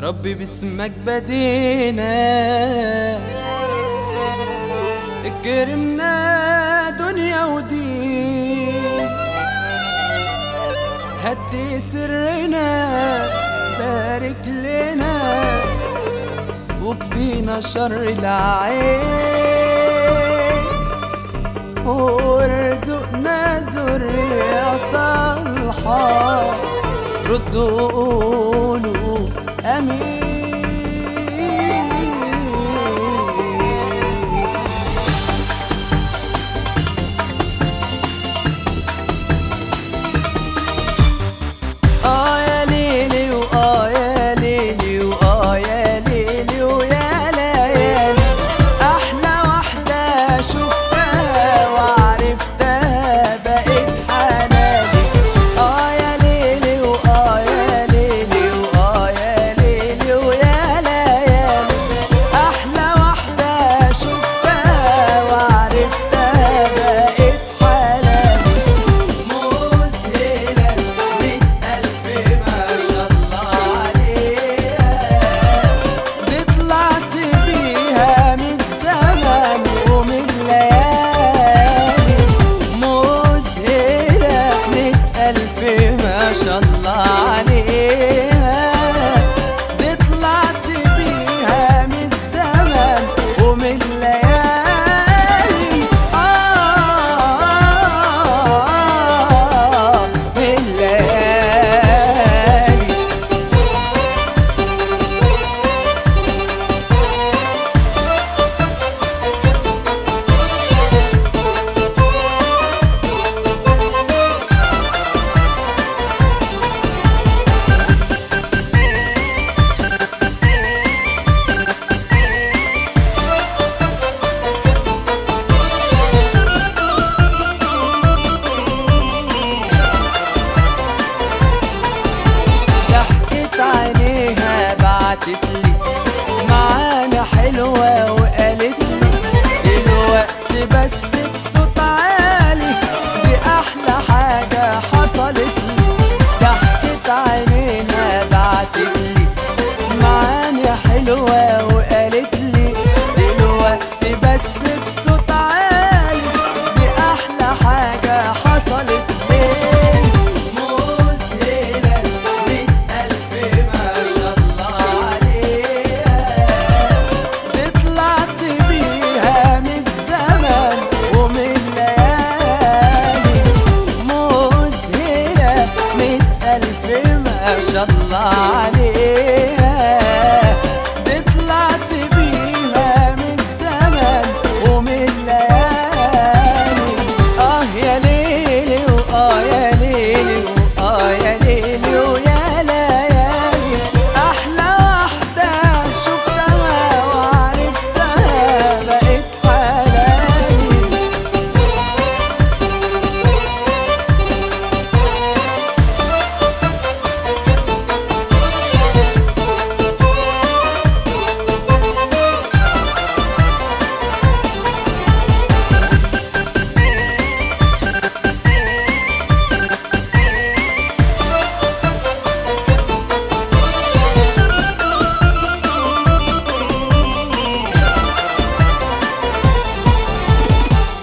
ربي باسمك بدينا، اكرمنا دنيا ودين، هدي سرنا بارك لنا وكفينا شر العين، وارزقنا ذرية صالحة ردوا قولوا آمين. يا ليلي يا ليلي يا ليلي ويا ليالي، أحلى واحدة شفتها وعرفتها بقت حلالي. يا ليلي يا ليلي يا ليلي ويا ليالي، أحلى واحدة شفتها وعرفتها بقت حلالي. مذهلة ما شاء الله عليها، دي طلعت بيها من الزمن ومن الليالي، من الليالي. عينيها بعتتلي معانا حلوة وقالتلي الوقت بس بصوت عالي، دي أحلى حاجة حصلتلي. ضحكت عينيها بعتتلي معانا حلوة وقالتلي الوقت بس بصوت عالي، دي أحلى حاجة حصلت. ما شاء الله عليها، دي طلعت بيها من الزمن ومن الليالي. يا ليلي يا